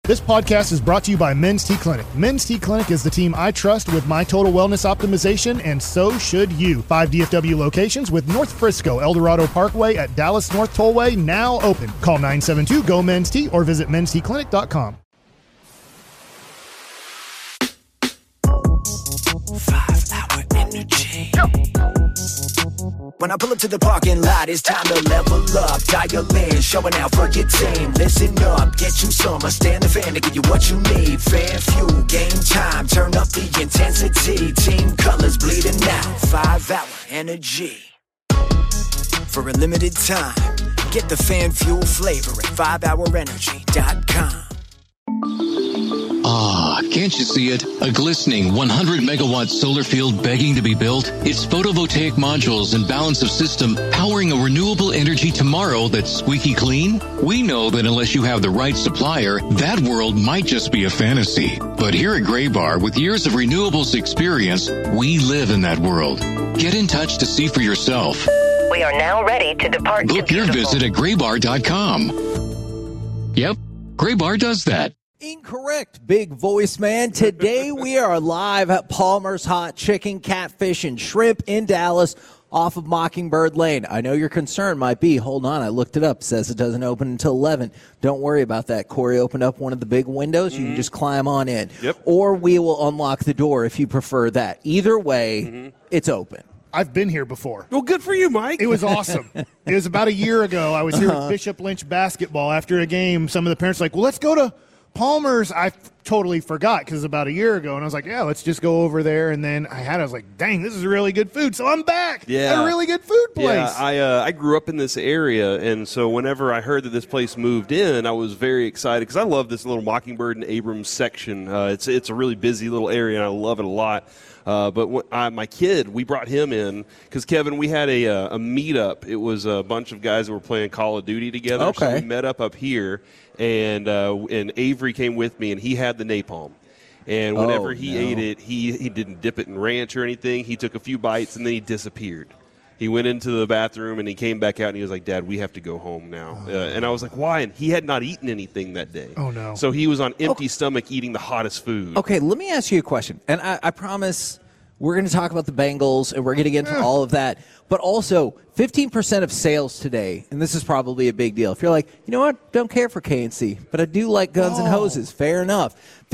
This podcast is brought to you by Men's T Clinic. Men's T Clinic is the team I trust with my total wellness optimization, and so should you. 5 DFW locations with North Frisco, El Dorado Parkway at Dallas North Tollway now open. Call 972-GO-MEN'S-T or visit mensteclinic.com. 5-hour energy. When I pull up to the parking lot, it's time to level up. Dial in, showing out for your team. Listen up, get you some. I stand the fan to give you what you need. Fan fuel, game time, turn up the intensity. Team colors bleeding out. 5-hour energy. For a limited time, get the fan fuel flavor at 5hourenergy.com. Ah, can't you see it? A glistening 100-megawatt solar field begging to be built? Its photovoltaic modules and balance of system powering a renewable energy tomorrow that's squeaky clean? We know that unless you have the right supplier, that world might just be a fantasy. But here at Graybar, with years of renewables experience, we live in that world. Get in touch to see for yourself. We are now ready to depart. Book your visit at graybar.com. Yep, Graybar does that. Incorrect, big voice man. Today we are live at Palmer's Hot Chicken, Catfish, and Shrimp in Dallas off of Mockingbird Lane. I know your concern might be, hold on, I looked it up. It says it doesn't open until 11. Don't worry about that. Corey opened up one of the big windows. You can just climb on in. Yep. Or we will unlock the door if you prefer that. Either way, it's open. I've been here before. Well, good for you, Mike. It was awesome. It was about a year ago. I was here with Bishop Lynch basketball after a game. Some of the parents were like, well, let's go to Palmer's. I totally forgot because it was about a year ago, and I was like, yeah, let's just go over there. And then I was like, dang, this is really good food, so I'm back at a really good food place. Yeah, I grew up in this area, and so whenever I heard that this place moved in, I was very excited because I love this little Mockingbird and Abrams section. It's a really busy little area, and I love it a lot. But my kid, we brought him in because, Kevin, we had a meetup. It was a bunch of guys that were playing Call of Duty together. Okay. So we met up here, and Avery came with me, and he had the napalm. And whenever he ate it, he didn't dip it in ranch or anything. He took a few bites, and then he disappeared. He went into the bathroom, and he came back out, and he was like, Dad, we have to go home now. And I was like, why? And he had not eaten anything that day. Oh, no. So he was on empty stomach eating the hottest food. Okay, let me ask you a question. And I promise we're going to talk about the Bengals, and we're going to get into all of that. But also, 15% of sales today, and this is probably a big deal. If you're like, you know what, don't care for KNC, but I do like Guns N' Hoses, fair enough.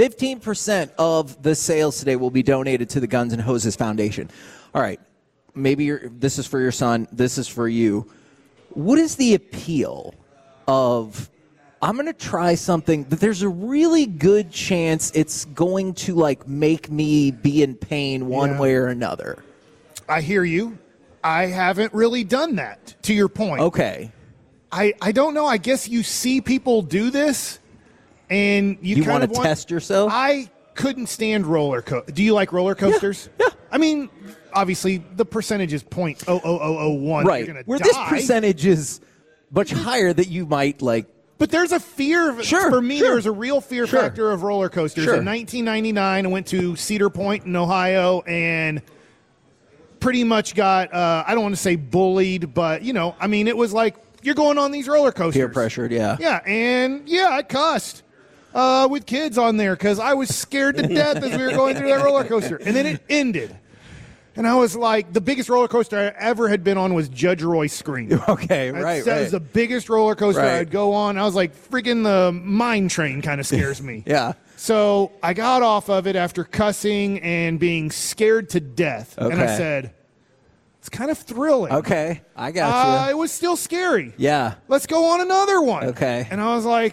15% of the sales today will be donated to the Guns N' Hoses Foundation. All right, maybe this is for your son, this is for you. What is the appeal of, I'm going to try something that there's a really good chance it's going to make me be in pain one way or another? I hear you. I haven't really done that, to your point. Okay. I don't know. I guess you see people do this, and you kind want of to test yourself? I couldn't stand roller coasters. Do you like roller coasters? Yeah. I mean, obviously, the percentage is 0.00001. Right. You're Where die. this percentage is much higher that you might But there's a fear. For me, there's a real fear Sure. factor of roller coasters. Sure. In 1999, I went to Cedar Point in Ohio and pretty much got, I don't want to say bullied, but, it was like, you're going on these roller coasters. peer pressured, yeah. Yeah, and I cussed with kids on there because I was scared to death as we were going through that roller coaster. And then it ended. And I was like, the biggest roller coaster I ever had been on was Judge Roy Scream. Okay, right. That was the biggest roller coaster Right. I'd go on. I was like, freaking the mine train kind of scares me. Yeah. So I got off of it after cussing and being scared to death. And I Okay. said, it's kind of thrilling. Okay, I got you. It was still scary. Yeah. Let's go on another one. Okay. And I was like,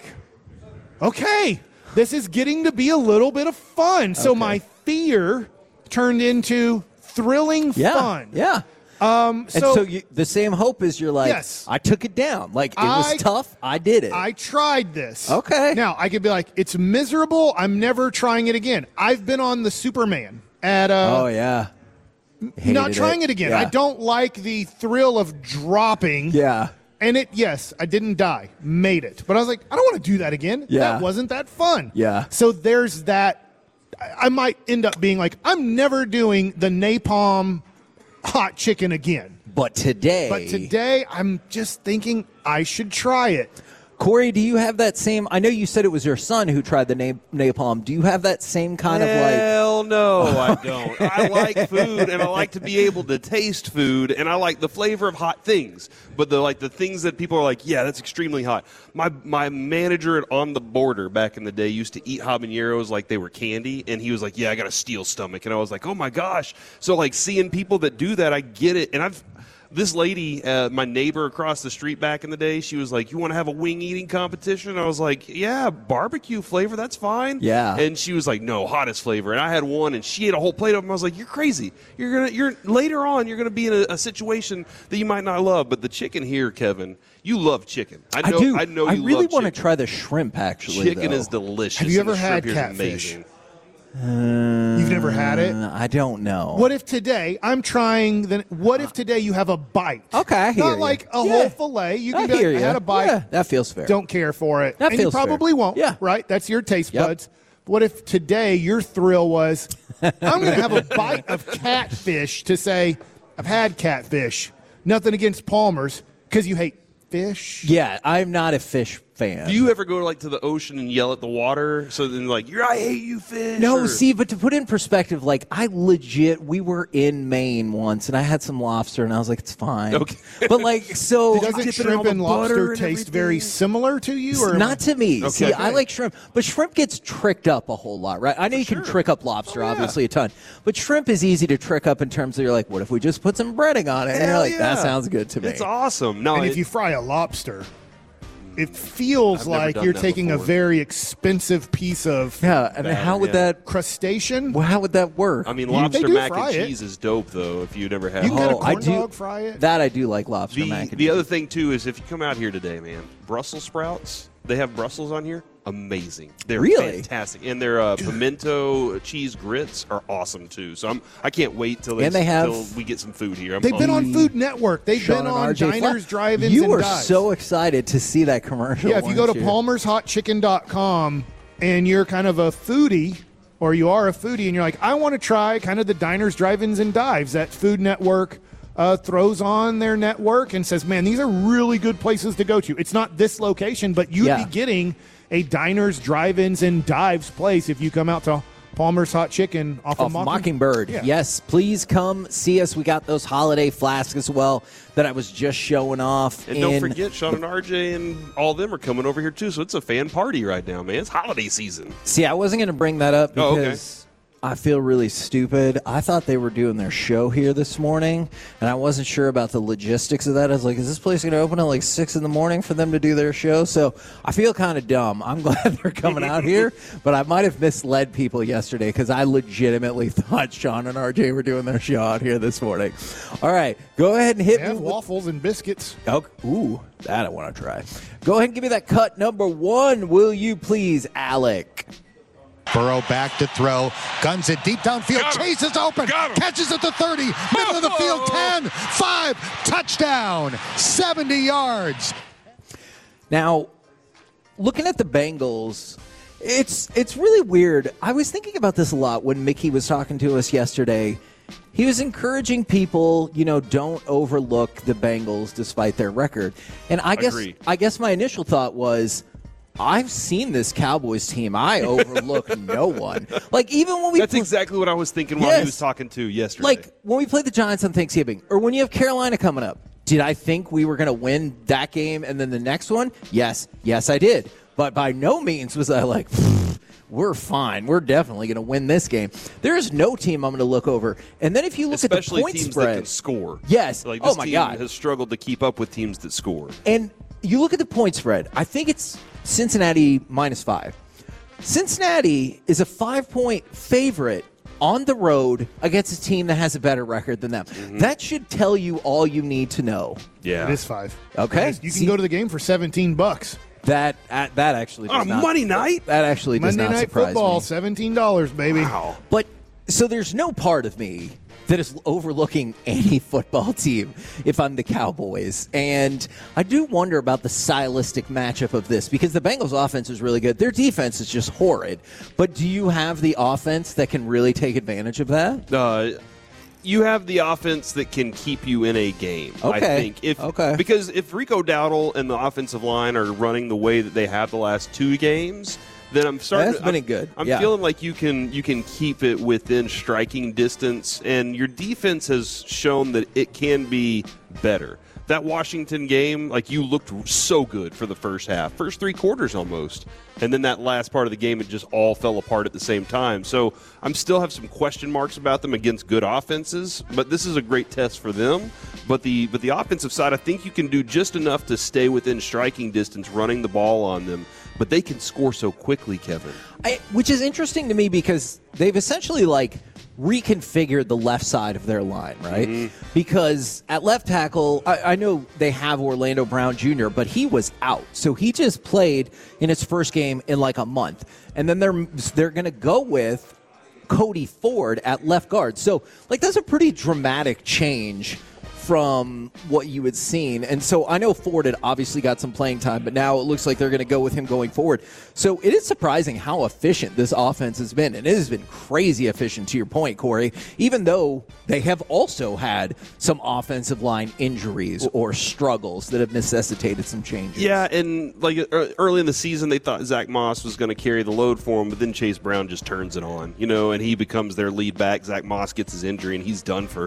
okay, this is getting to be a little bit of fun. So my fear turned into thrilling fun. Yeah. And so the same hope is you're like, Yes. I took it down. It was tough. I did it. I tried this. Okay. Now, I could be like, it's miserable. I'm never trying it again. I've been on the Superman at oh, yeah. not trying it again. Yeah. I don't like the thrill of dropping. Yeah. And I didn't die. Made it. But I was like, I don't want to do that again. Yeah. That wasn't that fun. Yeah. So there's that. I might end up being like, I'm never doing the napalm hot chicken again. But today, I'm just thinking I should try it. Corey, do you have that same? I know you said it was your son who tried the napalm. Do you have that same kind of like? Hell no, I don't. I like food, and I like to be able to taste food, and I like the flavor of hot things. But the things that people are like, yeah, that's extremely hot. My manager at On the Border back in the day used to eat habaneros like they were candy, and he was like, yeah, I got a steel stomach, and I was like, oh my gosh. So like seeing people that do that, I get it, and This lady, my neighbor across the street back in the day, she was like, you want to have a wing eating competition? I was like, yeah, barbecue flavor, that's fine. Yeah. And she was like, no, hottest flavor. And I had one, and she ate a whole plate of them. I was like, you're crazy. Later on, you're going to be in a situation that you might not love. But the chicken here, Kevin, you love chicken. I know. I know. I you really love want to chicken. try the shrimp, actually. Chicken though. is delicious. Have you and ever the shrimp had here is catfish? amazing. You've never had it? I don't know. What if today I'm trying? What if today you have a bite? Okay, I hear Not you. like a Yeah. whole fillet. You can I be hear like, I you. had a bite. Yeah, that feels fair. Don't care for it. That and feels you probably fair. won't. Yeah. Right? That's your taste Yep. buds. What if today your thrill was, I'm going to have a bite of catfish to say, I've had catfish. Nothing against Palmer's because you hate fish. Yeah, I'm not a fish fan. Do you ever go to the ocean and yell at the water? So then I hate you, fish. No, or- see, but to put in perspective, like we were in Maine once, and I had some lobster, and I was like, it's fine. Okay. But like, so Doesn't dip it in all shrimp the and butter lobster and taste very everything? similar to you? Or not to me. Okay. See, I like shrimp, but shrimp gets tricked up a whole lot, right? I know you can trick up lobster, obviously, a ton, but shrimp is easy to trick up in terms of you're like, what if we just put some breading on it? And you're Hell like, that yeah. sounds good to me. It's awesome. No, And if you fry a lobster, it feels I've never like done you're that taking a before. very expensive piece of Yeah, and how would that? crustacean. Well, how would that work? I mean, They lobster do mac fry and it. cheese is dope, though. If you never had You can get a I corn do dog, fry it. that. I do like lobster mac. And the other cheese. thing too is if you come out here today, man, Brussels sprouts. They have Brussels on here. Amazing. They're Really? fantastic, and their pimento cheese grits are awesome too. So I can't wait till And they have- till we get some food here. I'm They've been pumped. on Food Network. They've Sean been and on RJ diners, Flash. drive-ins, You and were dives. so excited to see that commercial. Yeah, if you go to weren't palmershotchicken.com and you're kind of a foodie, or you are a foodie, and you're like, I want to try kind of the diners, drive-ins, and dives that Food Network throws on their network and says, man, these are really good places to go to. It's not this location, but you'd Yeah. be getting a diners, drive-ins, and dives place if you come out to Palmer's Hot Chicken off of Mockingbird. Yeah. Yes, please come see us. We got those holiday flasks as well that I was just showing off. And don't forget, Sean and RJ and all of them are coming over here too. So it's a fan party right now, man. It's holiday season. See, I wasn't going to bring that up Oh, okay. because I feel really stupid. I thought they were doing their show here this morning, and I wasn't sure about the logistics of that. I was like, is this place going to open at like 6 in the morning for them to do their show? So I feel kind of dumb. I'm glad they're coming out here, but I might have misled people yesterday because I legitimately thought Sean and RJ were doing their show out here this morning. All right, go ahead and hit They me have with waffles and biscuits. Okay. Ooh, that I want to try. Go ahead and give me that cut number 1, will you please, Alec? Burrow back to throw, guns it deep downfield, Chase is open, catches at the 30, middle of the field, 10, 5, touchdown, 70 yards. Now, looking at the Bengals, it's really weird. I was thinking about this a lot when Mickey was talking to us yesterday. He was encouraging people, don't overlook the Bengals despite their record. And I Agreed. guess my initial thought was, I've seen this Cowboys team. I overlook no one. Like, even when we That's exactly what I was thinking while he Yes. was talking to yesterday. like when we played the Giants on Thanksgiving, or when you have Carolina coming up, did I think we were going to win that game and then the next one? Yes, I did. But by no means was I like, we're fine. We're definitely going to win this game. There is no team I'm going to look over. And then if you look especially at the point teams spread, that can score. Yes. Like Oh, this my team God. has struggled to keep up with teams that score. and you look at the point spread, I think it's Cincinnati -5. Cincinnati is a 5-point favorite on the road against a team that has a better record than them. That should tell you all you need to know. Yeah. It is 5. Okay. You can See- go to the game for $17. That actually does On a not, Monday night? That actually does Monday not Night surprise Football, me. $17, baby. Wow. But so there's no part of me that is overlooking any football team if I'm the Cowboys. And I do wonder about the stylistic matchup of this because the Bengals offense is really good. Their defense is just horrid. But do you have the offense that can really take advantage of that? You have the offense that can keep you in a game, I think. Because if Rico Dowdle and the offensive line are running the way that they have the last 2 games, then I'm starting. That's been good. I'm feeling like you can keep it within striking distance, and your defense has shown that it can be better. That Washington game, like, you looked so good for the first half, first 3 quarters almost, and then that last part of the game, it just all fell apart at the same time. So I'm still have some question marks about them against good offenses, but this is a great test for them. But the offensive side, I think you can do just enough to stay within striking distance, running the ball on them. But they can score so quickly, Kevin. Which is interesting to me because they've essentially reconfigured the left side of their line, right? Mm-hmm. Because at left tackle, I know they have Orlando Brown Jr., but he was out. So he just played in his first game in a month. And then they're going to go with Cody Ford at left guard. So that's a pretty dramatic change from what you had seen. And so I know Ford had obviously got some playing time, but now it looks like they're going to go with him going forward. So it is surprising how efficient this offense has been. And it has been crazy efficient, to your point, Corey, even though they have also had some offensive line injuries or struggles that have necessitated some changes. Yeah, and early in the season, they thought Zach Moss was going to carry the load for him, but then Chase Brown just turns it on, and he becomes their lead back. Zach Moss gets his injury, and he's done for.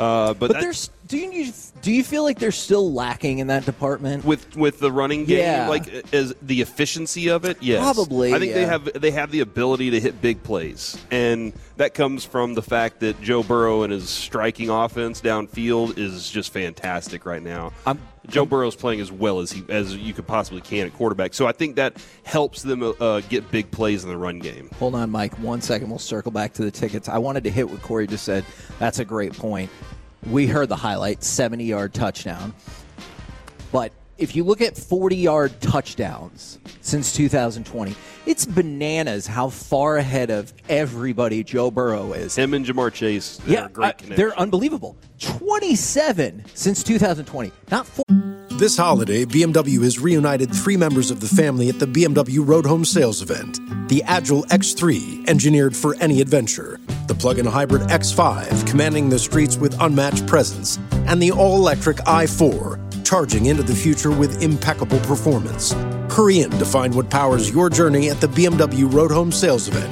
Do you feel like they're still lacking in that department with the running game? Yeah. As the efficiency of it? Yes, probably. I think they have the ability to hit big plays, and that comes from the fact that Joe Burrow and his striking offense downfield is just fantastic right now. Joe Burrow's playing as well as you could possibly can at quarterback, so I think that helps them get big plays in the run game. Hold on, Mike. 1 second. We'll circle back to the tickets. I wanted to hit what Corey just said. That's a great point. We heard the highlight, 70-yard touchdown. But if you look at 40-yard touchdowns since 2020, it's bananas how far ahead of everybody Joe Burrow is. Him and Jamar Chase, they're a great connection. They're unbelievable. 27 since 2020, not 4. This holiday, BMW has reunited 3 members of the family at the BMW Road Home Sales Event. The Agile X3, engineered for any adventure. The plug-in hybrid X5, commanding the streets with unmatched presence. And the all-electric i4, charging into the future with impeccable performance. Hurry in to find what powers your journey at the BMW Road Home Sales Event.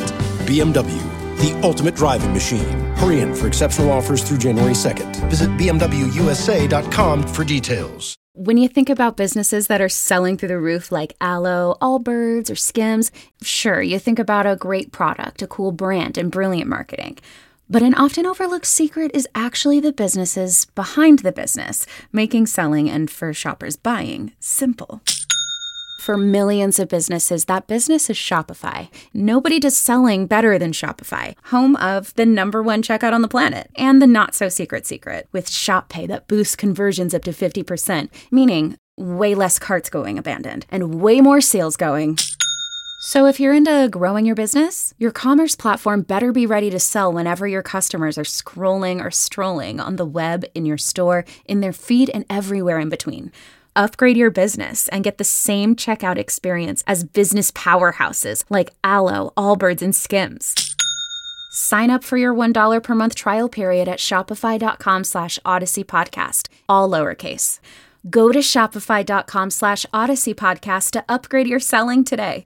BMW, the ultimate driving machine. Hurry in for exceptional offers through January 2nd. Visit BMWUSA.com for details. When you think about businesses that are selling through the roof like Aloe, Allbirds, or Skims, sure, you think about a great product, a cool brand, and brilliant marketing. But an often overlooked secret is actually the businesses behind the business, making selling and, for shoppers, buying simple. For millions of businesses, that business is Shopify. Nobody does selling better than Shopify, home of the #1 checkout on the planet, and the not-so-secret secret, with Shop Pay that boosts conversions up to 50%, meaning way less carts going abandoned, and way more sales going. So if you're into growing your business, your commerce platform better be ready to sell whenever your customers are scrolling or strolling on the web, in your store, in their feed, and everywhere in between. Upgrade your business and get the same checkout experience as business powerhouses like Aloe, Allbirds, and Skims. Sign up for your $1 per month trial period at shopify.com/Odyssey Podcast, all lowercase. Go to shopify.com/Odyssey Podcast to upgrade your selling today.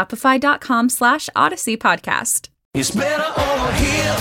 Shopify.com/Odyssey Podcast. It's better over here.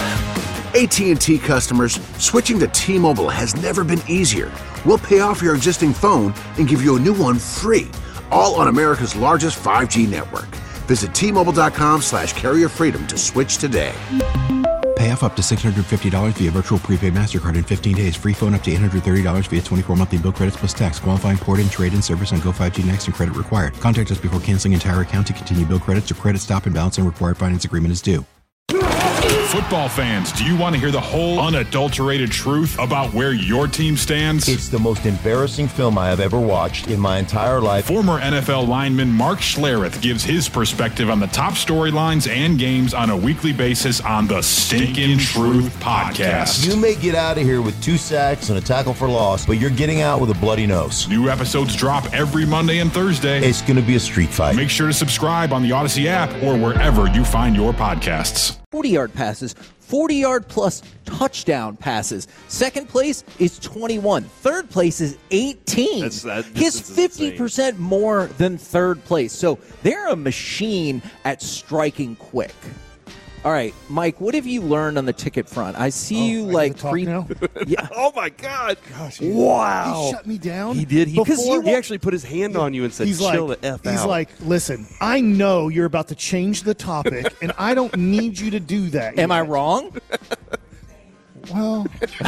AT&T customers, switching to T-Mobile has never been easier. We'll pay off your existing phone and give you a new one free, all on America's largest 5G network. Visit T-Mobile.com/carrier freedom to switch today. Pay off up to $650 via virtual prepaid MasterCard in 15 days. Free phone up to $830 via 24 monthly bill credits plus tax. Qualifying port and trade-in service on Go 5G Next and credit required. Contact us before canceling entire account to continue bill credits or credit stop and balance and required finance agreement is due. Football fans, do you want to hear the whole unadulterated truth about where your team stands? It's the most embarrassing film I have ever watched in my entire life. Former NFL lineman Mark Schlereth gives his perspective on the top storylines and games on a weekly basis on the Stinkin' Truth Podcast. You may get out of here with 2 sacks and a tackle for loss, but you're getting out with a bloody nose. New episodes drop every Monday and Thursday. It's going to be a street fight. Make sure to subscribe on the Odyssey app or wherever you find your podcasts. 40-yard passes, 40-yard plus touchdown passes. Second place is 21. Third place is 18. He has 50% more than third place. So they're a machine at striking quick. All right, Mike, what have you learned on the ticket front? I see you like creep. Yeah. Oh my God! Gosh, wow! He shut me down. He did. He actually put his hand on you and said, "Chill the f out." He's like, "Listen, I know you're about to change the topic, and I don't need you to do that." Am I wrong? Well,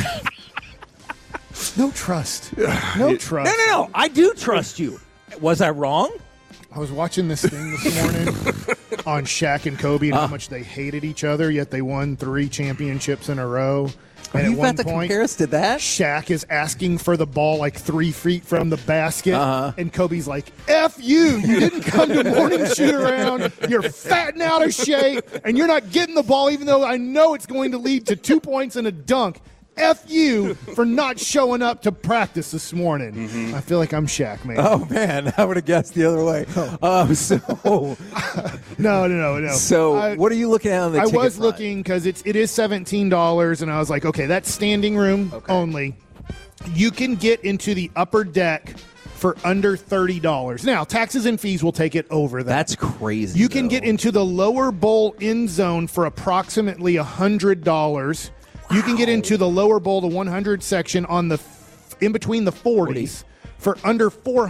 no trust. No trust. No. I do trust you. Was I wrong? I was watching this thing this morning on Shaq and Kobe and how much they hated each other, yet they won 3 championships in a row. Are And you about to compare us to that? Shaq is asking for the ball like 3 feet from the basket, and Kobe's like, F you! You didn't come to morning shoot-around. You're fat and out of shape, and you're not getting the ball even though I know it's going to lead to 2 points and a dunk. F you for not showing up to practice this morning. I feel like I'm Shaq, man. Oh, man. I would have guessed the other way. No. So what are you looking at on the ticket I was front? looking because it is $17, and I was like, okay, that's standing room only. You can get into the upper deck for under $30. Now, taxes and fees will take it over that. That's crazy. You can get into the lower bowl end zone for approximately $100. You can get into the lower bowl, the 100 section on the in between the 40s for under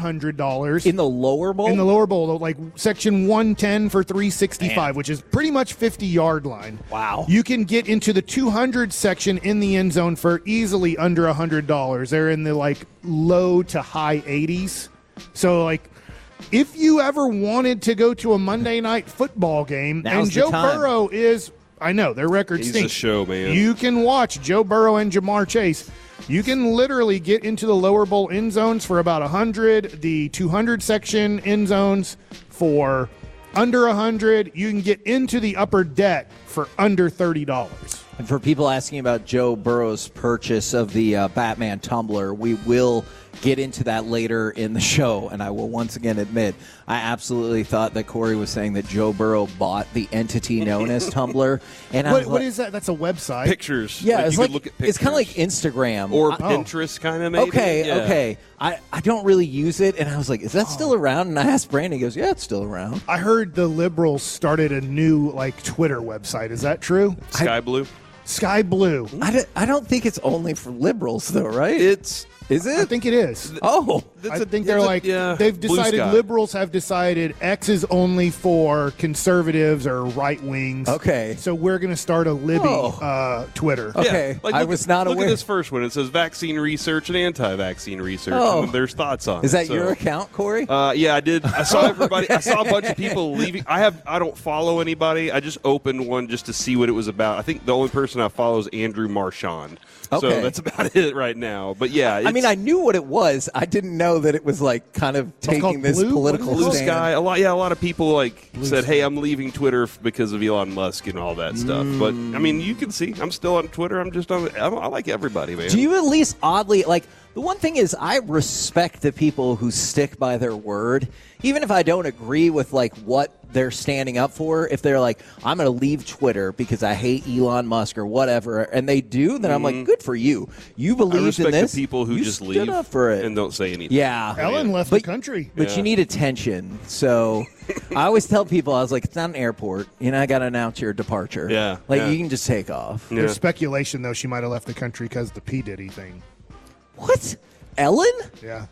$400. In the lower bowl? In the lower bowl, like section 110 for $365, which is pretty much 50-yard line. Wow. You can get into the 200 section in the end zone for easily under $100. They're in the like low to high 80s. So like if you ever wanted to go to a Monday night football game, Now's and Joe the time. Burrow is, I know, their record He's stinks. a show, man. You can watch Joe Burrow and Jamar Chase. You can literally get into the lower bowl end zones for about 100, the 200 section end zones for under 100. You can get into the upper deck for under $30. And for people asking about Joe Burrow's purchase of the Batman tumbler, we will get into that later in the show. And I will once again admit, I absolutely thought that Corey was saying that Joe Burrow bought the entity known as Tumblr. And What is that? That's a website. Pictures. Yeah, Like, it's you like could look at pictures. it's kind of like Instagram Or Pinterest, kind of maybe. Okay. I don't really use it, and I was like, "Is that still around?" And I asked Brandon. He goes, "Yeah, it's still around." I heard the liberals started a new like Twitter website. Is that true? Sky Blue. Sky Blue. I don't think it's only for liberals, though, right? Is it? I think it is. Oh, I think they're like they've Blue decided. Sky. Liberals have decided X is only for conservatives or right wings. Okay. So we're going to start a Libby Twitter. Okay. Like, I look was at- not Look aware. at this first one. It says vaccine research and anti-vaccine research. Oh. And there's thoughts on it. Is that So, your account, Corey? Yeah, I did. I saw everybody. I saw a bunch of people leaving. I don't follow anybody. I just opened one just to see what it was about. I think the only person I follow is Andrew Marchand. So Okay. that's about it right now. But yeah, I mean, I knew what it was. I didn't know that it was like kind of taking called this Blue? political Blue stand. Sky. A lot of people like said, "Hey, I'm leaving Twitter because of Elon Musk and all that stuff." But I mean, you can see I'm still on Twitter. I'm just on. I like everybody, man. Do you at least oddly like the one thing is I respect the people who stick by their word, even if I don't agree with like what they're standing up for. If they're like, I'm going to leave Twitter because I hate Elon Musk or whatever, and they do, then I'm like, good for you. You I believed respect in this. the people who you just stood leave up for it. and don't say anything. Yeah, Ellen left the country. but Yeah. you need attention. So I always tell people, I was like, it's not an airport. You know, I got to announce your departure. Yeah, like yeah. you can just take off. There's speculation though she might have left the country because of the P Diddy thing. What, Ellen? Yeah.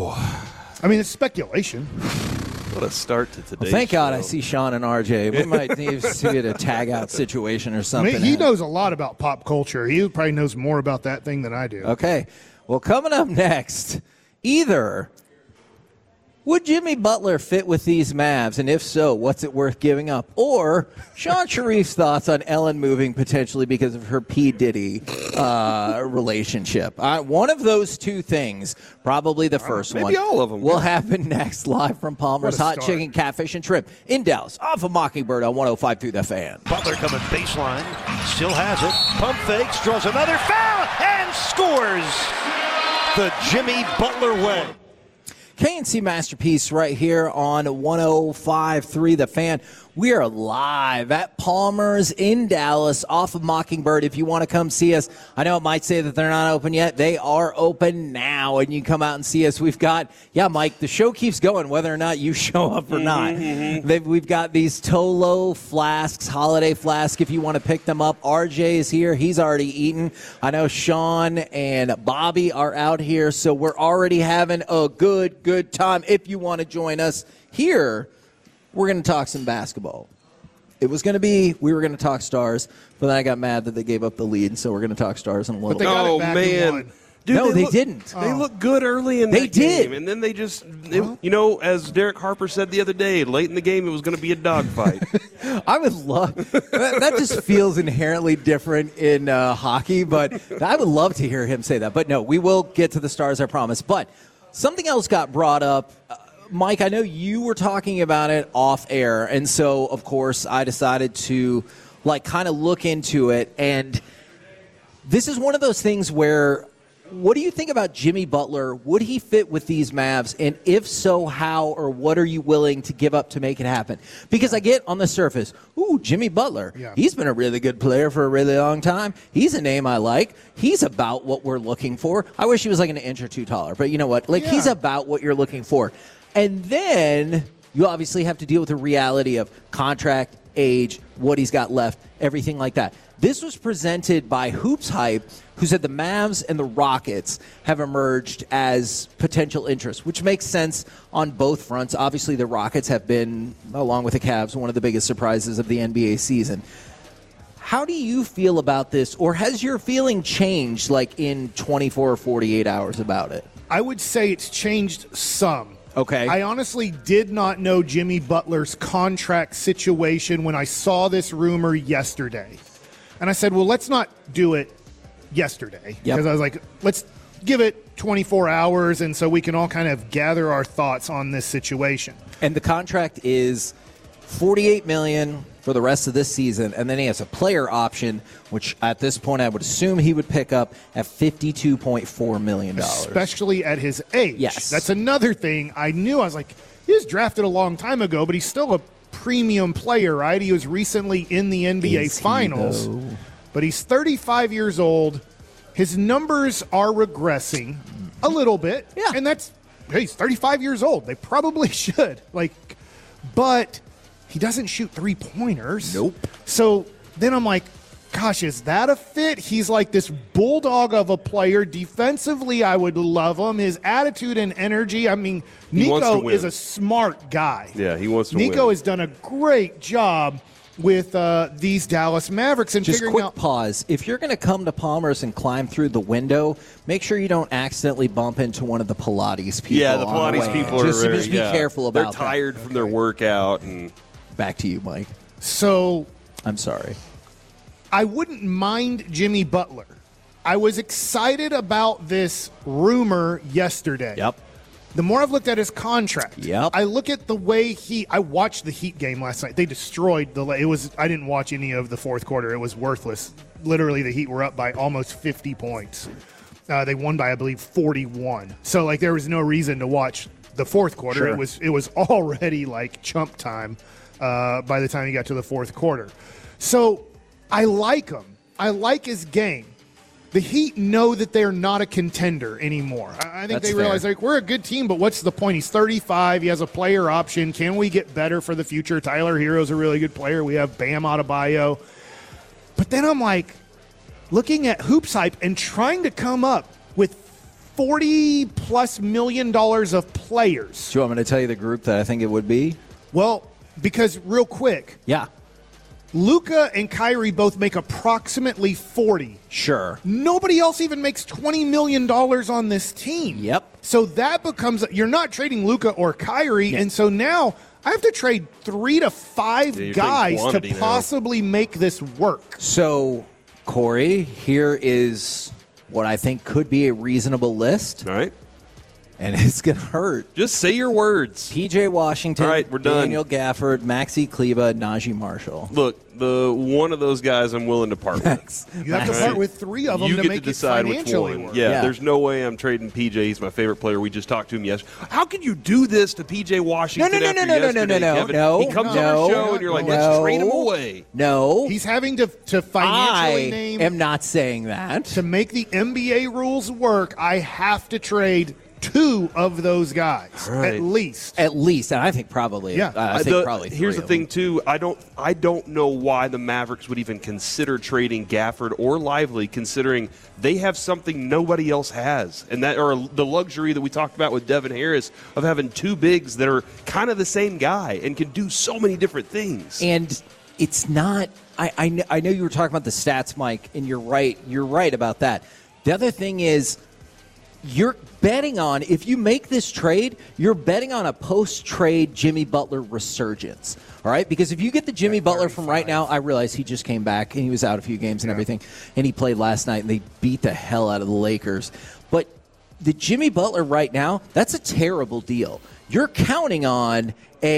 I mean, it's speculation. What a start to today's Well, thank God show. I see Sean and RJ. We might need to see a tag out situation or I something. mean, he knows a lot about pop culture. He probably knows more about that thing than I do. Okay. Well, coming up next, either would Jimmy Butler fit with these Mavs, and if so, what's it worth giving up? Or Sean Sharif's thoughts on Ellen moving potentially because of her P. Diddy relationship. One of those two things, probably the first one. maybe all of them. Will happen next, live from Palmer's What a Hot start. Chicken, Catfish, and Shrimp in Dallas, off of Mockingbird on 105 through the Fan. Butler coming baseline, still has it. Pump fakes, draws another foul, and scores the Jimmy Butler way. KNC Masterpiece right here on 105.3 The Fan. We are live at Palmer's in Dallas off of Mockingbird. If you want to come see us, I know it might say that they're not open yet. They are open now, and you can come out and see us. We've got, Mike, the show keeps going whether or not you show up or not. We've got these Tolo flasks, holiday flask, if you want to pick them up. RJ is here. He's already eaten. I know Sean and Bobby are out here, so we're already having a good time. If you want to join us here, we're going to talk some basketball. It was going to be, we were going to talk Stars, but then I got mad that they gave up the lead, so we're going to talk Stars in a little bit. Oh, man. Dude, no, they didn't. They looked good early in that game, and then they just, as Derek Harper said the other day, late in the game, it was going to be a dogfight. I would love that. Just feels inherently different in hockey, but I would love to hear him say that. But no, we will get to the Stars, I promise. But something else got brought up. Mike, I know you were talking about it off air, and so, of course, I decided to, kind of look into it. And this is one of those things where, what do you think about Jimmy Butler? Would he fit with these Mavs? And if so, how or what are you willing to give up to make it happen? Because I get on the surface, Jimmy Butler. Yeah. He's been a really good player for a really long time. He's a name I like. He's about what we're looking for. I wish he was an inch or two taller, but you know what? He's about what you're looking for. And then you obviously have to deal with the reality of contract, age, what he's got left, everything like that. This was presented by Hoops Hype, who said the Mavs and the Rockets have emerged as potential interests, which makes sense on both fronts. Obviously, the Rockets have been, along with the Cavs, one of the biggest surprises of the NBA season. How do you feel about this, or has your feeling changed in 24 or 48 hours about it? I would say it's changed some. Okay. I honestly did not know Jimmy Butler's contract situation when I saw this rumor yesterday. And I said, well, let's not do it yesterday. Because I was like, let's give it 24 hours and so we can all kind of gather our thoughts on this situation. And the contract is $48 million for the rest of this season, and then he has a player option, which at this point I would assume he would pick up at $52.4 million. Especially at his age. Yes. That's another thing I knew. I was like, he was drafted a long time ago, but he's still a premium player, right? He was recently in the NBA Finals. But he's 35 years old. His numbers are regressing a little bit. Yeah. And he's 35 years old. They probably should. But he doesn't shoot three-pointers. Nope. So then I'm like, gosh, is that a fit? He's like this bulldog of a player. Defensively, I would love him. His attitude and energy. I mean, Nico is a smart guy. Yeah, he wants to win. Nico has done a great job with these Dallas Mavericks. And just quick pause. If you're going to come to Palmer's and climb through the window, make sure you don't accidentally bump into one of the Pilates people. Yeah, the Pilates people are just be careful about that. They're tired from their workout. And back to you, Mike. So I'm sorry. I wouldn't mind Jimmy Butler. I was excited about this rumor yesterday. Yep. The more I've looked at his contract, yep. I look at the way I watched the Heat game last night. They destroyed I didn't watch any of the fourth quarter. It was worthless. Literally, the Heat were up by almost 50 points. They won by, I believe, 41. So, there was no reason to watch the fourth quarter. Sure. It was already chump time by the time you got to the fourth quarter. So I like him. I like his game. The Heat know that they're not a contender anymore. I think they realize we're a good team, but what's the point? He's 35. He has a player option. Can we get better for the future? Tyler Hero's a really good player. We have Bam Adebayo. But then I'm looking at Hoops Hype and trying to come up with $40+ million of players. Do you want me to tell you the group that I think it would be? Well, because real quick. Yeah. Luka and Kyrie both make approximately 40. Sure. Nobody else even makes $20 million on this team. Yep. So that becomes, you're not trading Luka or Kyrie, and so now I have to trade 3 to 5 guys to possibly make this work. So, Corey, here is what I think could be a reasonable list. All right. And it's going to hurt. Just say your words. P.J. Washington, All right, we're done. Daniel Gafford, Maxi Kleba, Najee Marshall. Look, one of those guys I'm willing to part with. You have to part with 3 of them you to get make to it decide which financially one. work. Yeah, there's no way I'm trading PJ. He's my favorite player. We just talked to him yesterday. How can you do this to PJ Washington? No. He comes on our show and you're like, let's trade him away. No. He's having to financially I am not saying that. To make the NBA rules work, I have to trade 2 of those guys Right. at least. At least, and I think probably. Yeah. I think probably. Here's the 3 of thing too. I don't know why the Mavericks would even consider trading Gafford or Lively, considering they have something nobody else has, and that or the luxury that we talked about with Devin Harris of having 2 bigs that are kind of the same guy and can do so many different things. And it's not. I know you were talking about the stats, Mike, and you're right. You're right about that. The other thing is, you're betting on, if you make this trade, you're betting on a post-trade Jimmy Butler resurgence. All right? Because if you get the Jimmy Butler from right now, I realize he just came back and he was out a few games and everything, and he played last night and they beat the hell out of the Lakers. But the Jimmy Butler right now, that's a terrible deal. You're counting on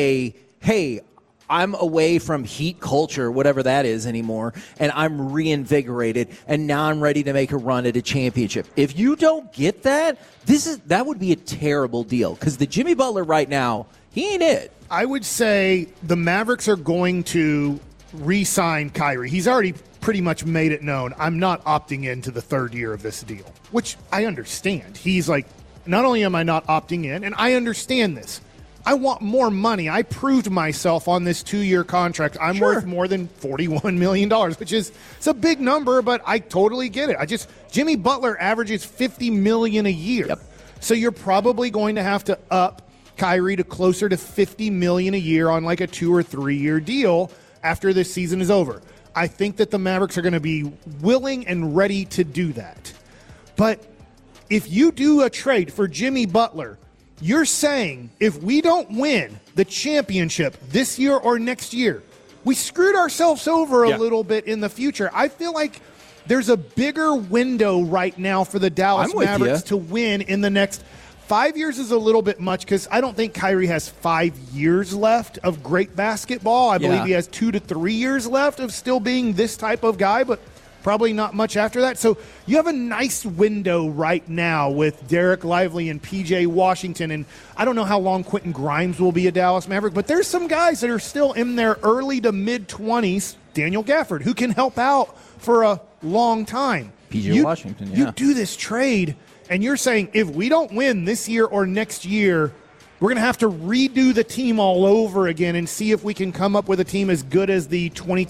hey, I'm away from heat culture, whatever that is anymore, and I'm reinvigorated, and now I'm ready to make a run at a championship. If you don't get that, that would be a terrible deal, because the Jimmy Butler right now, he ain't it. I would say the Mavericks are going to re-sign Kyrie. He's already pretty much made it known, I'm not opting into the 3rd year of this deal, which I understand. He's like, not only am I not opting in, and I understand this, I want more money. I proved myself on this 2-year contract. I'm worth more than $41 million, which is it's a big number, but I totally get it. Jimmy Butler averages $50 million a year. Yep. So you're probably going to have to up Kyrie to closer to $50 million a year on like a 2 or 3 year deal after this season is over. I think that the Mavericks are going to be willing and ready to do that. But if you do a trade for Jimmy Butler, you're saying if we don't win the championship this year or next year, we screwed ourselves over a little bit in the future. I feel like there's a bigger window right now for the Dallas Mavericks to win in the next 5 years is a little bit much because I don't think Kyrie has 5 years left of great basketball. I believe he has 2 to 3 years left of still being this type of guy, but probably not much after that. So you have a nice window right now with Derek Lively and P.J. Washington, and I don't know how long Quentin Grimes will be a Dallas Maverick, but there's some guys that are still in their early to mid-20s, Daniel Gafford, who can help out for a long time. P.J. Washington, You do this trade, and you're saying if we don't win this year or next year, we're going to have to redo the team all over again and see if we can come up with a team as good as the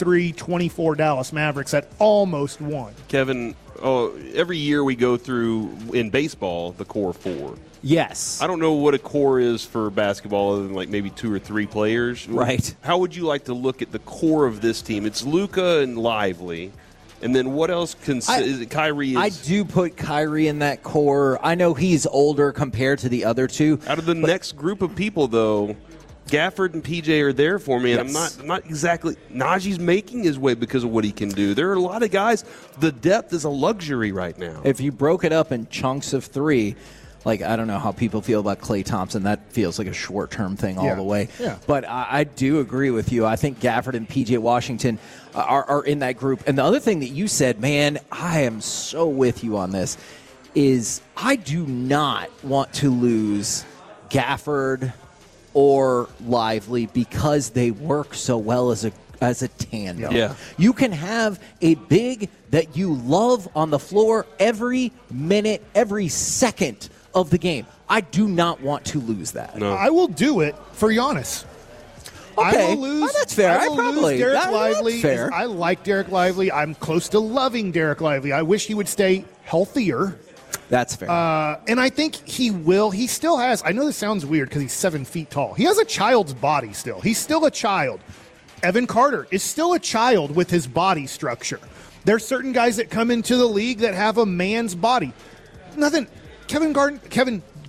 23-24 Dallas Mavericks that almost won. Kevin, every year we go through, in baseball, the core 4. Yes. I don't know what a core is for basketball other than like maybe 2 or 3 players. Right. How would you like to look at the core of this team? It's Luka and Lively. And then what else is it Kyrie? I do put Kyrie in that core. I know he's older compared to the other 2. Out of the next group of people, though, Gafford and PJ are there for me, and I'm not exactly. Najee's making his way because of what he can do. There are a lot of guys. The depth is a luxury right now. If you broke it up in chunks of 3, like I don't know how people feel about Klay Thompson. That feels like a short-term thing all the way. Yeah. But I do agree with you. I think Gafford and P.J. Washington are in that group. And the other thing that you said, man, I am so with you on this, is I do not want to lose Gafford or Lively because they work so well as a tandem. Yeah. You can have a big that you love on the floor every minute, every second of the game. I do not want to lose that. No. I will do it for Giannis. Okay. I will lose. That's fair. I will probably lose Derek that's Lively. fair. I like Derek Lively. I'm close to loving Derek Lively. I wish he would stay healthier. That's fair. And I think he will. He still has. I know this sounds weird because he's 7 feet tall. He has a child's body still. He's still a child. Evan Carter is still a child with his body structure. There's certain guys that come into the league that have a man's body. Kevin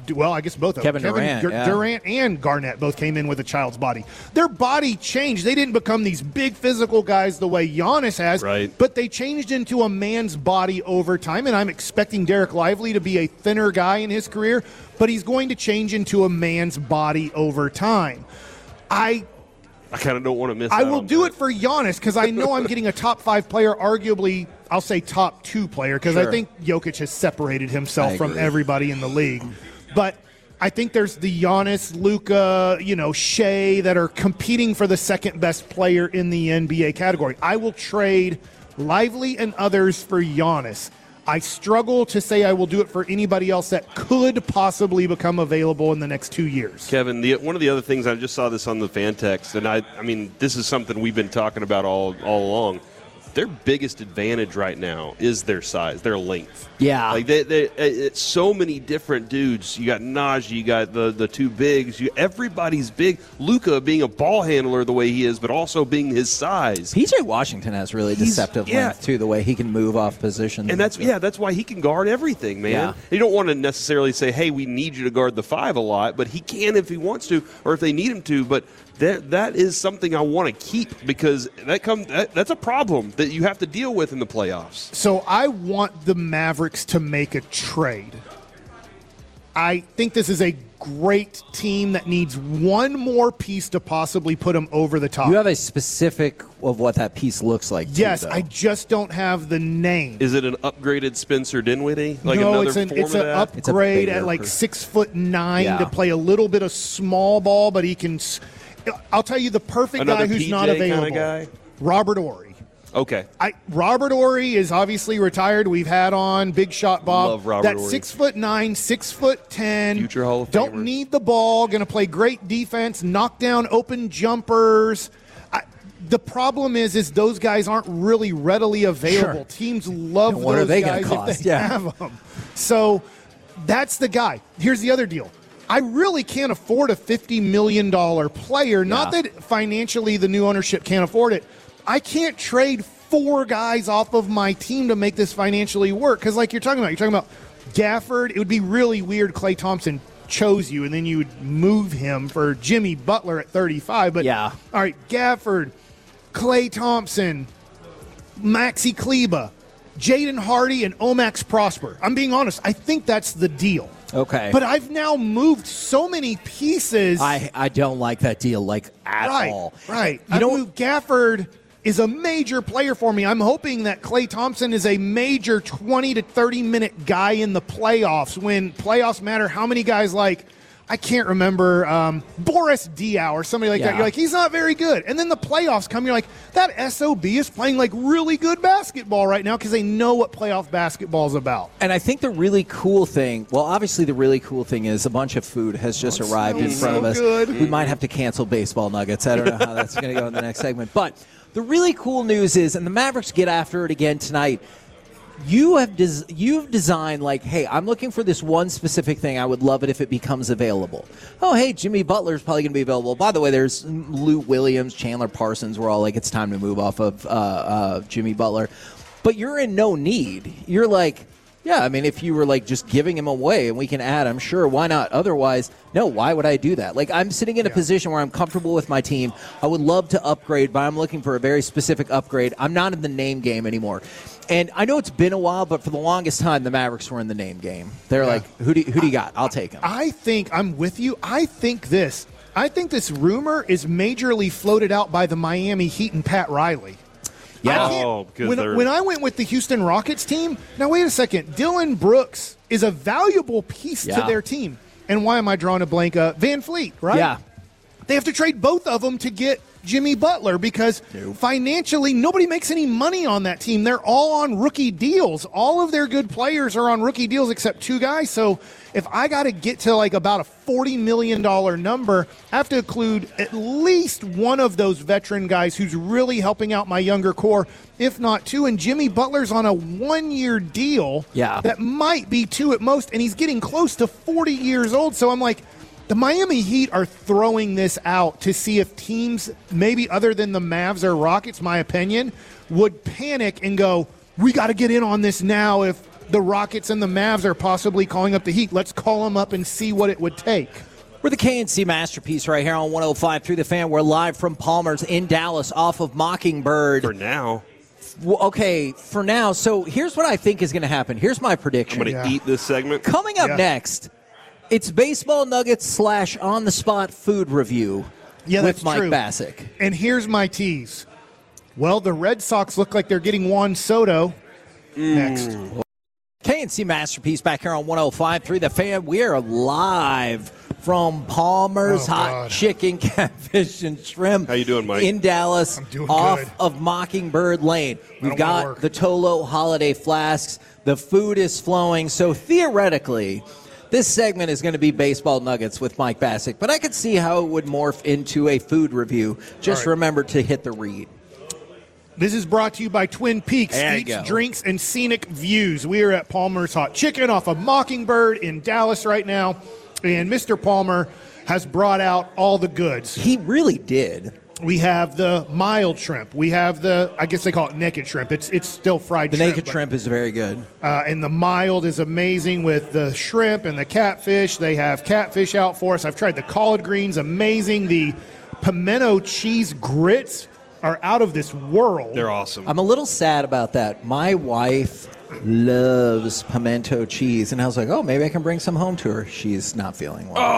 well, I guess both of Kevin them. Durant, Durant and Garnett both came in with a child's body. Their body changed. They didn't become these big physical guys the way Giannis has, but they changed into a man's body over time, and I'm expecting Derek Lively to be a thinner guy in his career, but he's going to change into a man's body over time. I kind of don't want to miss I out will on do that. it for Giannis because I know I'm getting a top 5 player, arguably, I'll say top 2 player, because I think Jokic has separated himself from everybody in the league. But I think there's the Giannis, Luka, Shea that are competing for the second best player in the NBA category. I will trade Lively and others for Giannis. I struggle to say I will do it for anybody else that could possibly become available in the next 2 years. Kevin, one of the other things, I just saw this on the fan text, and I mean, this is something we've been talking about all along. Their biggest advantage right now is their size, their length. Yeah. Like it's so many different dudes. You got Najee, you got the two bigs. Everybody's big. Luka being a ball handler the way he is, but also being his size. PJ Washington has really deceptive length, too, the way he can move off position. And that's why he can guard everything, man. Yeah. You don't want to necessarily say, hey, we need you to guard the 5 a lot, but he can if he wants to or if they need him to. But that is something I want to keep because that's a problem that you have to deal with in the playoffs. So I want the Mavericks to make a trade. I think this is a great team that needs one more piece to possibly put them over the top. You have a specific of what that piece looks like. Yes, too, I just don't have the name. Is it an upgraded Spencer Dinwiddie? No, it's an upgrade at like 6'9" to play a little bit of small ball, but he can. I'll tell you the perfect Another guy who's PJ not available. Kind of guy? Robert Horry. Okay. Robert Horry is obviously retired. We've had on Big Shot Bob. Love Robert Horry. Horry. 6'9", 6'10". Future Hall of Famer. Don't need the ball. Going to play great defense. Knock down open jumpers. The problem is those guys aren't really readily available. Sure. Teams love what those are they guys cost? if they have them. So that's the guy. Here's the other deal. I really can't afford a $50 million player. Not that financially the new ownership can't afford it. I can't trade 4 guys off of my team to make this financially work. Because like you're talking about Gafford. It would be really weird Klay Thompson chose you and then you would move him for Jimmy Butler at 35. But all right, Gafford, Klay Thompson, Maxi Kleba, Jaden Hardy, and Omax Prosper. I'm being honest. I think that's the deal. Okay. But I've now moved so many pieces. I don't like that deal at all. Right. Gafford is a major player for me. I'm hoping that Klay Thompson is a major 20 to 30-minute guy in the playoffs when playoffs matter. How many guys I can't remember, Boris Diaw or somebody like that. You're like, he's not very good. And then the playoffs come, you're like, that SOB is playing really good basketball right now because they know what playoff basketball is about. And I think the really cool thing, obviously the really cool thing is a bunch of food has just arrived in front of us. Good. We might have to cancel baseball nuggets. I don't know how that's going to go in the next segment. But the really cool news is, and the Mavericks get after it again tonight, you've designed hey, I'm looking for this one specific thing. I would love it if it becomes available. Oh, hey, Jimmy Butler's probably going to be available. By the way, there's Lou Williams, Chandler Parsons. We're all it's time to move off of Jimmy Butler. But you're in no need. You're yeah, I mean, if you were just giving him away and we can add, I'm sure, why not? Otherwise, no, why would I do that? I'm sitting in a position where I'm comfortable with my team. I would love to upgrade, but I'm looking for a very specific upgrade. I'm not in the name game anymore. And I know it's been a while, but for the longest time, the Mavericks were in the name game. They're who do you got? I'll take him. I think I'm with you. I think this rumor is majorly floated out by the Miami Heat and Pat Riley. Yeah. When I went with the Houston Rockets team, now wait a second. Dillon Brooks is a valuable piece to their team. And why am I drawing a blank? Van Fleet, right? Yeah. They have to trade both of them to get Jimmy Butler because financially nobody makes any money on that team. They're all on rookie deals. All of their good players are on rookie deals except 2 guys. So if I got to get to about a $40 million number, I have to include at least one of those veteran guys who's really helping out my younger core, if not 2. And Jimmy Butler's on a 1-year deal that might be 2 at most, and he's getting close to 40 years old. So I'm the Miami Heat are throwing this out to see if teams, maybe other than the Mavs or Rockets, my opinion, would panic and go, we got to get in on this now if the Rockets and the Mavs are possibly calling up the Heat. Let's call them up and see what it would take. We're the KNC Masterpiece right here on 105 through the Fan. We're live from Palmer's in Dallas off of Mockingbird. For now. Well, okay, for now. So here's what I think is going to happen. Here's my prediction. I'm going to eat this segment. Coming up next, it's Baseball Nuggets / on-the-spot food review with Mike Bassick. And here's my tease. Well, the Red Sox look like they're getting Juan Soto next. KNC Masterpiece back here on 105 through the Fan. We are live from Palmer's Hot Chicken, Catfish, and Shrimp. How you doing, Mike? In Dallas, doing off good. of Mockingbird Lane. We've got the Tolo Holiday Flasks. The food is flowing. So theoretically, this segment is going to be Baseball Nuggets with Mike Bassick. But I could see how it would morph into a food review. Just remember to hit the read. This is brought to you by Twin Peaks Eats, Drinks, and Scenic Views. We are at Palmer's Hot Chicken off of Mockingbird in Dallas right now. And Mr. Palmer has brought out all the goods. He really did. We have the mild shrimp. We have the, I guess they call it naked shrimp. It's still fried shrimp. The naked shrimp is very good. And the mild is amazing with the shrimp and the catfish. They have catfish out for us. I've tried the collard greens, amazing. The pimento cheese grits are out of this world. They're awesome. I'm a little sad about that. My wife loves pimento cheese, and I was like, oh, maybe I can bring some home to her. She's not feeling well.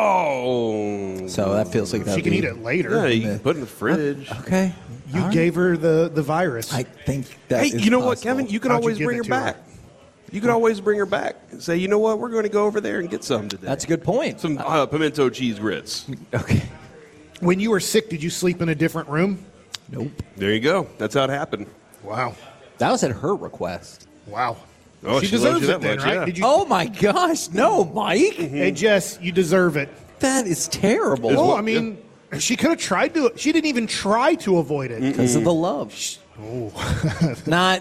Oh. So that feels like that. She can eat it later. Yeah, you can put it in the fridge. Okay. You gave her the virus. I think that Hey, is you know what, possible. Kevin? You can How'd you always give bring it her to back. You can always bring her back and say, you know what, we're going to go over there and get some today. That's a good point. Some pimento cheese grits. Okay. When you were sick, did you sleep in a different room? Nope. There you go. That's how it happened. Wow. That was at her request. Wow. Oh, she loves deserves you it that then, much, right? yeah. Did you? Oh, my gosh. No, Mike. Hey, Jess, you deserve it. That is terrible. Well, I mean, she could have tried to. She didn't even try to avoid it. Because of the love. Not,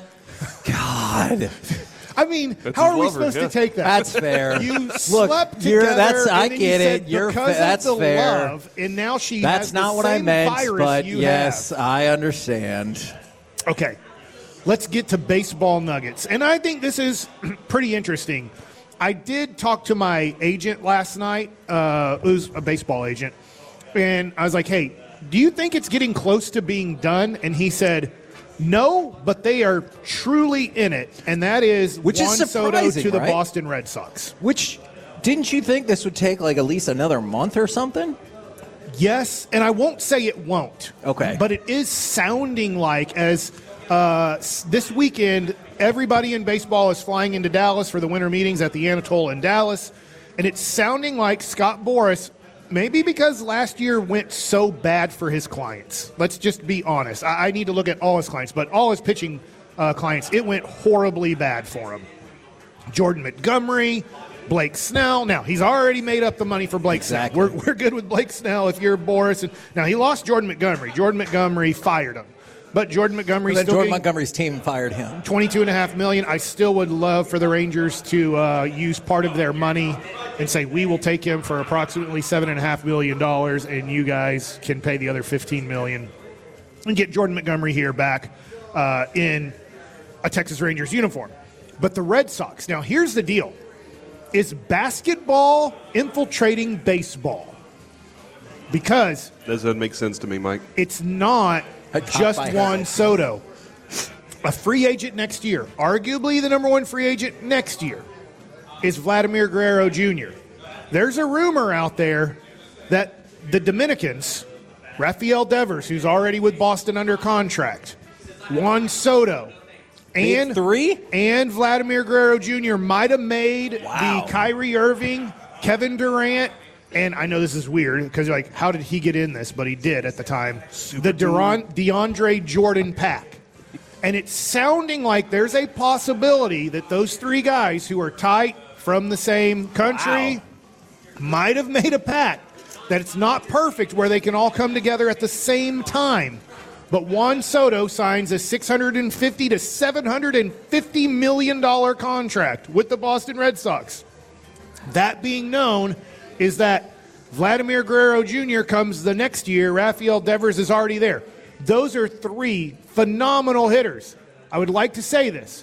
God. I mean, That's how his are we lover, supposed yeah. to take that? That's fair. You Look, slept together. I and then get you said it. You're because that's of the fair. love, and now she That's has not the what I same meant, virus but you yes, have. I understand. Okay, let's get to baseball nuggets, and I think this is pretty interesting. I did talk to my agent last night, who's a baseball agent, and I was like, "Hey, do you think it's getting close to being done?" And he said, "No, but they are truly in it," and that is Which is Juan Soto surprising, to the right? Boston Red Sox. Which, didn't you think this would take like at least another month or something? Yes, and I won't say it won't. Okay. But it is sounding like as this weekend, everybody in baseball is flying into Dallas for the winter meetings at the Anatole in Dallas, and it's sounding like Scott Boras, maybe because last year went so bad for his clients. Let's just be honest. I need to look at all his clients, but all his pitching clients, it went horribly bad for him. Jordan Montgomery, Blake Snell. Now, he's already made up the money for Blake Snell. We're good with Blake Snell if you're Boras. Now, he lost Jordan Montgomery. Jordan Montgomery fired him. But Jordan Montgomery still Jordan Montgomery's team fired him. $22.5 million. I still would love for the Rangers to use part of their money and say, we will take him for approximately $7.5 million, and you guys can pay the other $15 million and get Jordan Montgomery here back in a Texas Rangers uniform. But the Red Sox, now here's the deal. Is basketball infiltrating baseball? Because That doesn't make sense to me, Mike. it's not just Juan Soto. A free agent next year, arguably the number one free agent next year, is Vladimir Guerrero Jr. There's a rumor out there that the Dominicans, Rafael Devers, who's already with Boston under contract, Juan Soto, and Vladimir Guerrero Jr. might have made the Kyrie Irving, Kevin Durant, and I know this is weird because you're like, how did he get in this? But he did at the time. The DeAndre Jordan pack. And it's sounding like there's a possibility that those three guys who are tight from the same country might have made a pact that it's not perfect where they can all come together at the same time. But Juan Soto signs a $650 to $750 million contract with the Boston Red Sox. That being known is that Vladimir Guerrero Jr. comes the next year. Rafael Devers is already there. Those are three phenomenal hitters. I would like to say this.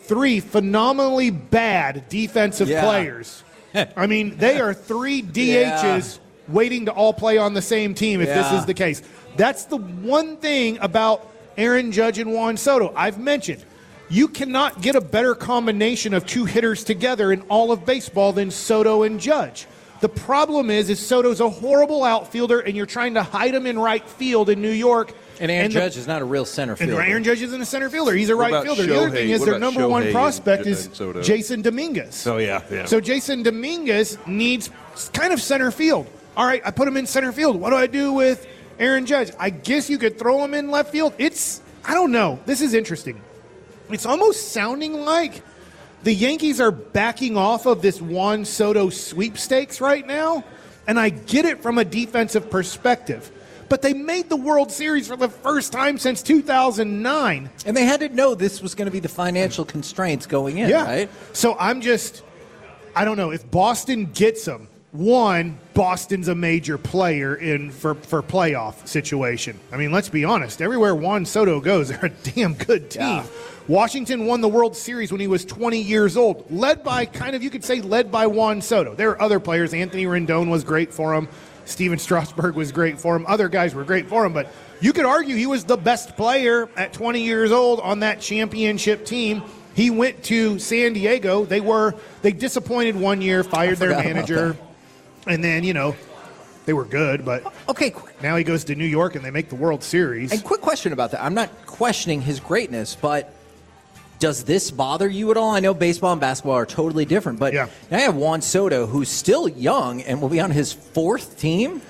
3 phenomenally bad defensive players. I mean, they are 3 DHs waiting to all play on the same team if this is the case. That's the one thing about Aaron Judge and Juan Soto. I've mentioned, you cannot get a better combination of 2 hitters together in all of baseball than Soto and Judge. The problem is Soto's a horrible outfielder, and you're trying to hide him in right field in New York. And Aaron Judge is not a real center fielder. And Aaron Judge isn't a center fielder. He's a right fielder. The other thing is their number one prospect is Jason Dominguez. Oh, yeah. So Jason Dominguez needs kind of center field. All right, I put him in center field. What do I do with Aaron Judge? I guess you could throw him in left field. I don't know. This is interesting. It's almost sounding like the Yankees are backing off of this Juan Soto sweepstakes right now, and I get it from a defensive perspective. But they made the World Series for the first time since 2009. And they had to know this was going to be the financial constraints going in, right? So I don't know. If Boston gets them, Boston's a major player for playoff situation. I mean, let's be honest. Everywhere Juan Soto goes, they're a damn good team. Yeah. Washington won the World Series when he was 20 years old, led by Juan Soto. There are other players. Anthony Rendon was great for him. Steven Strasburg was great for him. Other guys were great for him, but you could argue he was the best player at 20 years old on that championship team. He went to San Diego. They disappointed one year, fired their manager, and then, they were good, but now he goes to New York and they make the World Series. And quick question about that. I'm not questioning his greatness, but does this bother you at all? I know baseball and basketball are totally different, but now I have Juan Soto, who's still young and will be on his 4th team.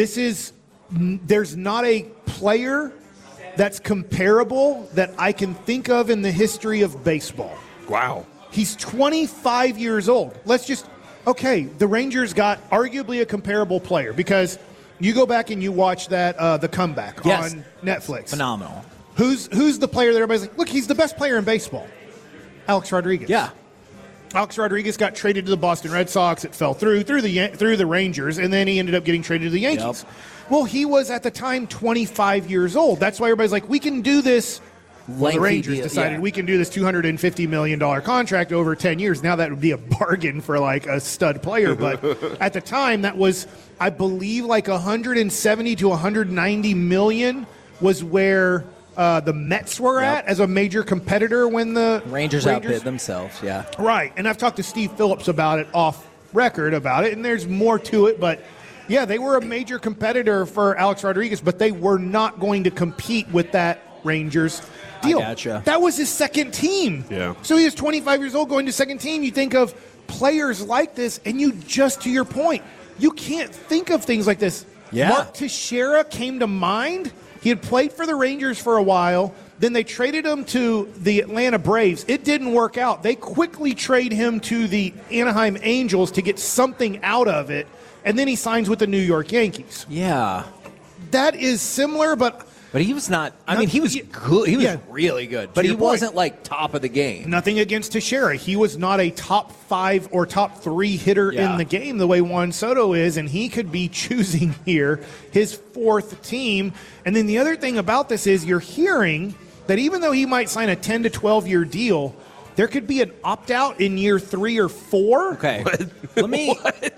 There's not a player that's comparable that I can think of in the history of baseball. Wow. He's 25 years old. The Rangers got arguably a comparable player because you go back and you watch that The Comeback on Netflix. Phenomenal. Who's the player that everybody's like, look, he's the best player in baseball? Alex Rodriguez. Yeah. Alex Rodriguez got traded to the Boston Red Sox. It fell through the Rangers, and then he ended up getting traded to the Yankees. Yep. Well, he was at the time 25 years old. That's why everybody's like, we can do this. Well, the Rangers decided we can do this $250 million contract over 10 years. Now that would be a bargain for like a stud player. But at the time, that was, I believe, like 170 to 190 million was where the Mets were at as a major competitor when the Rangers outbid themselves. Yeah. Right. And I've talked to Steve Phillips about it off record about it, and there's more to it. But, yeah, they were a major competitor for Alex Rodriguez, but they were not going to compete with that Rangers deal. I gotcha. That was his second team. Yeah. So he was 25 years old going to second team. You think of players like this, and you just, to your point, you can't think of things like this. Yeah. Mark Teixeira came to mind. He had played for the Rangers for a while. Then they traded him to the Atlanta Braves. It didn't work out. They quickly trade him to the Anaheim Angels to get something out of it, and then he signs with the New York Yankees. Yeah. That is similar, but he was not. I mean, he was good. He was really good, but he wasn't like top of the game. Nothing against Teixeira. He was not a top 5 or top 3 hitter in the game the way Juan Soto is, and he could be choosing here his 4th team. And then the other thing about this is you're hearing that even though he might sign a 10 to 12 year deal, there could be an opt out in year 3 or 4. Okay, let me.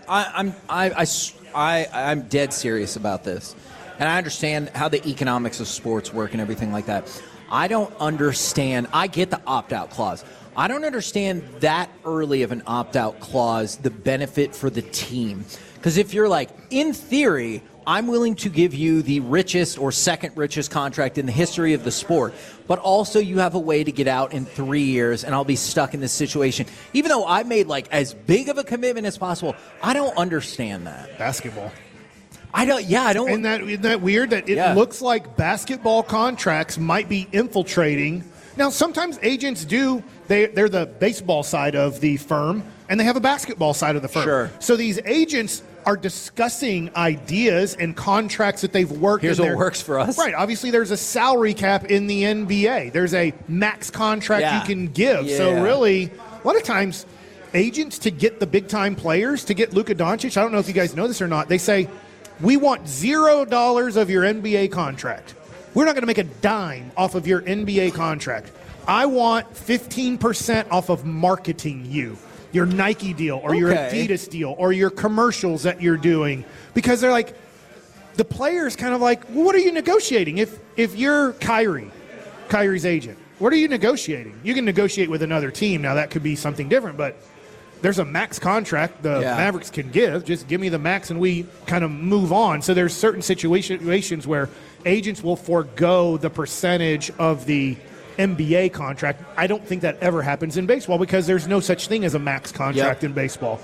I'm dead serious about this. And I understand how the economics of sports work and everything like that. I don't understand. I get the opt-out clause. I don't understand that early of an opt-out clause, the benefit for the team. Because if you're like, in theory, I'm willing to give you the richest or second richest contract in the history of the sport, but also you have a way to get out in 3 years and I'll be stuck in this situation. Even though I made like as big of a commitment as possible, I don't understand that. Basketball. I don't. Isn't that weird that it looks like basketball contracts might be infiltrating? Now, sometimes agents do. They're the baseball side of the firm, and they have a basketball side of the firm. Sure. So these agents are discussing ideas and contracts that they've worked. Here's what works for us. Right. Obviously, there's a salary cap in the NBA. There's a max contract you can give. Yeah. So really, a lot of times, agents to get the big-time players, to get Luka Doncic, I don't know if you guys know this or not, they say, we want $0 of your NBA contract. We're not going to make a dime off of your NBA contract. I want 15% off of marketing you, your Nike deal or your Adidas deal or your commercials that you're doing, because they're like, the player's kind of like, well, what are you negotiating? If you're Kyrie's agent, what are you negotiating? You can negotiate with another team. Now, that could be something different, but there's a max contract the Mavericks can give. Just give me the max and we kind of move on. So there's certain situations where agents will forego the percentage of the NBA contract. I don't think that ever happens in baseball because there's no such thing as a max contract in baseball.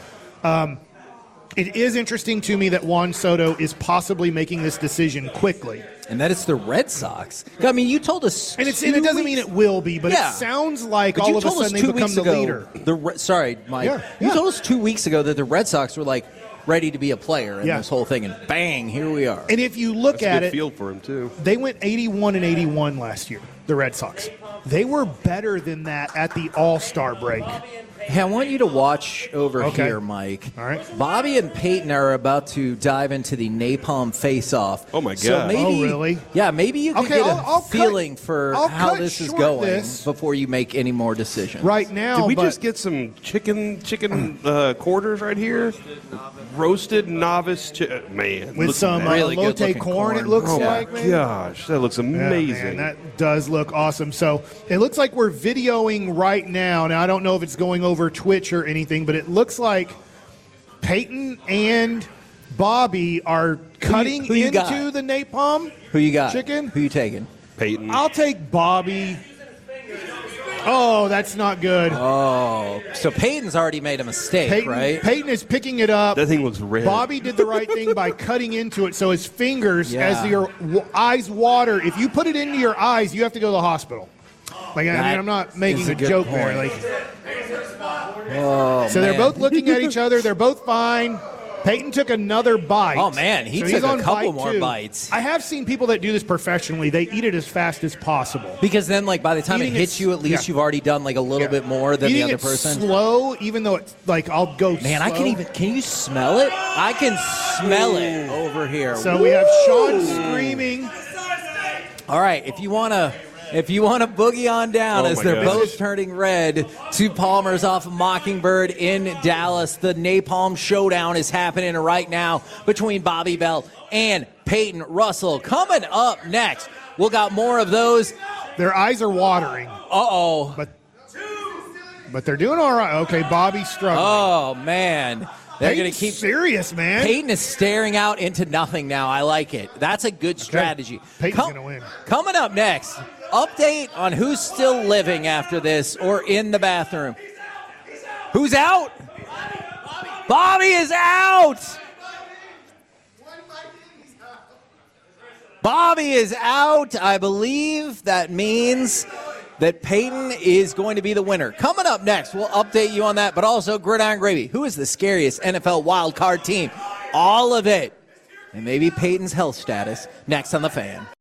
It is interesting to me that Juan Soto is possibly making this decision quickly. And that it's the Red Sox. I mean, you told us and it doesn't mean it will be, but it sounds like all of a sudden they become the leader. Sorry, Mike. You told us 2 weeks ago that the Red Sox were like ready to be a player in this whole thing, and bang, here we are. And if you look at it, field for him too. They went 81-81 last year, the Red Sox. They were better than that at the All-Star break. Hey, I want you to watch over here, Mike. All right. Bobby and Peyton are about to dive into the Napalm face-off. Oh, my God. So maybe, really? Yeah, maybe you can get a feeling for how this is going before you make any more decisions. Right now, did we just get some chicken quarters right here? Roasted novice man. With some really elote corn, it looks like. Oh, gosh. That looks amazing. Yeah, man, that does look awesome. So it looks like we're videoing right now. Now, I don't know if it's going over Twitch or anything, but it looks like Peyton and Bobby are cutting into the napalm. Who you got? Chicken? Who you taking? Peyton. I'll take Bobby. Oh, that's not good. Oh, so Peyton's already made a mistake, right? Peyton is picking it up. That thing looks red. Bobby did the right thing by cutting into it, so his fingers, as your eyes water, if you put it into your eyes, you have to go to the hospital. Like, I mean, I'm not making a joke there. Like, so they're both looking at each other. They're both fine. Peyton took another bite. Oh, man, he took a couple more bites. I have seen people that do this professionally. They eat it as fast as possible. Because then, like, by the time it hits you, at least you've already done, like, a little bit more than the other person. Slow, even though it's, like, I'll go slow. Man, can you smell it? I can smell it over here. So we have Sean screaming. All right, if you want to boogie on down as they're both turning red to Palmer's off of Mockingbird in Dallas. The Napalm Showdown is happening right now between Bobby Bell and Peyton Russell. Coming up next, we'll got more of those. Their eyes are watering. Uh-oh. But they're doing all right. Okay, Bobby's struggling. Oh, man. They're going to keep serious, man. Peyton is staring out into nothing now. I like it. That's a good strategy. Peyton's going to win. Coming up next, update on who's still living after this or in the bathroom. Who's out? Bobby is out. Bobby is out. I believe that means that Peyton is going to be the winner. Coming up next, we'll update you on that, but also Gridiron Gravy. Who is the scariest NFL wildcard team? All of it. And maybe Peyton's health status next on The Fan.